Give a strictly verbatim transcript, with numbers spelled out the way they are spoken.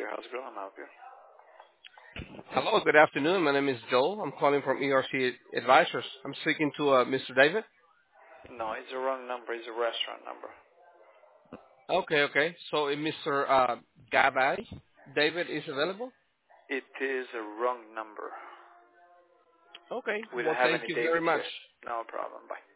How's it going? I'll help you. Hello, good afternoon. My name is Joel. I'm calling from E R C Advisors. I'm speaking to uh, Mister David. No, it's the wrong number. It's a restaurant number. Okay, okay. So uh, Mister Uh, Gabay, David is available? It is a wrong number. Okay. We don't Well, have thank any you very Davids much. here. No problem. Bye.